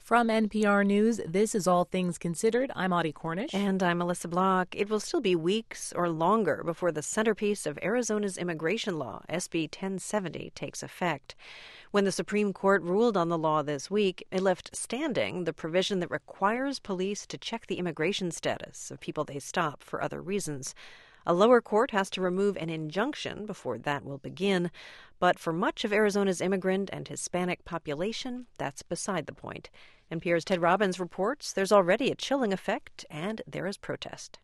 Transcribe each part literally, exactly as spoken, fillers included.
From N P R News, this is All Things Considered. I'm Audie Cornish. And I'm Melissa Block. It will still be weeks or longer before the centerpiece of Arizona's immigration law, S B ten seventy, takes effect. When the Supreme Court ruled on the law this week, it left standing the provision that requires police to check the immigration status of people they stop for other reasons. A lower court has to remove an injunction before that will begin. But for much of Arizona's immigrant and Hispanic population, that's beside the point. N P R's Ted Robbins reports there's already a chilling effect, and there is protest.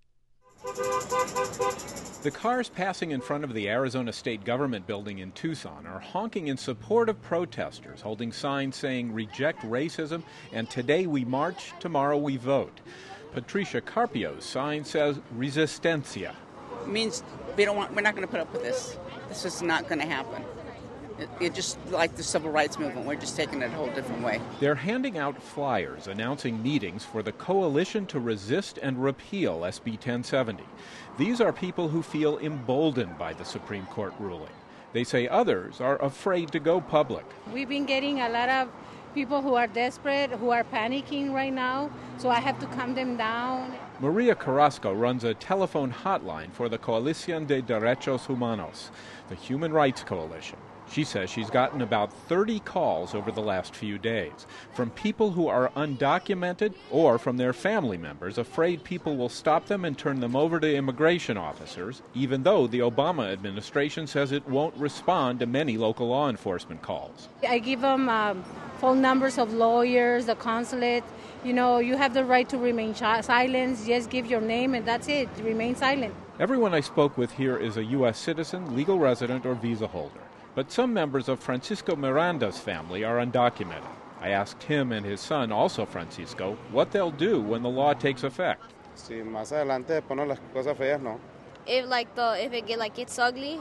The cars passing in front of the Arizona State Government building in Tucson are honking in support of protesters, holding signs saying "Reject racism" and "Today we march, tomorrow we vote." Patricia Carpio's sign says "Resistencia." It means we don't want, we're not going to put up with this. This is not going to happen. It, it just like the civil rights movement, we're just taking it a whole different way. They're handing out flyers announcing meetings for the Coalition to Resist and Repeal S B ten seventy. These are people who feel emboldened by the Supreme Court ruling. They say others are afraid to go public. We've been getting a lot of people who are desperate, who are panicking right now, so I have to calm them down. Maria Carrasco runs a telephone hotline for the Coalición de Derechos Humanos, the Human Rights Coalition. She says she's gotten about thirty calls over the last few days from people who are undocumented or from their family members afraid people will stop them and turn them over to immigration officers, even though the Obama administration says it won't respond to many local law enforcement calls. I give them um, phone numbers of lawyers, the consulate. You know, you have the right to remain silent. Just give your name and that's it. Remain silent. Everyone I spoke with here is a U S citizen, legal resident, or visa holder. But some members of Francisco Miranda's family are undocumented. I asked him and his son, also Francisco, what they'll do when the law takes effect. Si más adelante ponen las cosas feas, no. If like the if it get like gets ugly,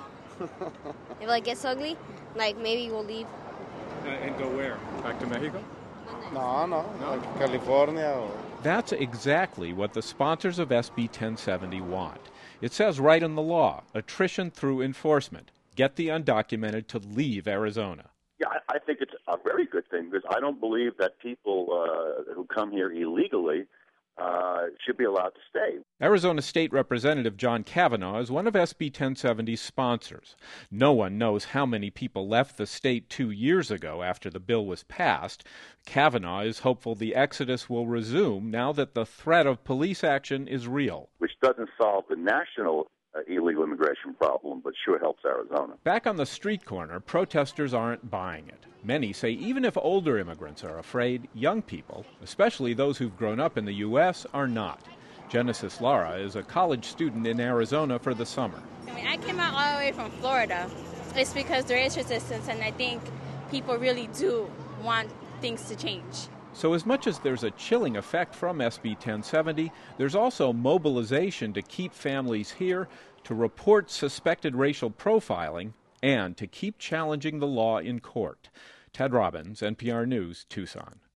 if like gets ugly, like maybe we'll leave. Uh, and go where? Back to Mexico? No, no, no. Like California. Or... That's exactly what the sponsors of S B ten seventy want. It says right in the law, attrition through enforcement. Get the undocumented to leave Arizona. Yeah, I, I think it's a very good thing because I don't believe that people uh, who come here illegally uh, should be allowed to stay. Arizona State Representative John Kavanaugh is one of S B ten seventy's sponsors. No one knows how many people left the state two years ago after the bill was passed. Kavanaugh is hopeful the exodus will resume now that the threat of police action is real. Which doesn't solve the national Uh, illegal immigration problem, but sure helps Arizona. Back on the street corner, protesters aren't buying it. Many say even if older immigrants are afraid, young people, especially those who've grown up in the U S, are not. Genesis Lara is a college student in Arizona for the summer. I mean, I came out all the way from Florida. It's because there is resistance, and I think people really do want things to change. So as much as there's a chilling effect from S B ten seventy, there's also mobilization to keep families here, to report suspected racial profiling, and to keep challenging the law in court. Ted Robbins, N P R News, Tucson.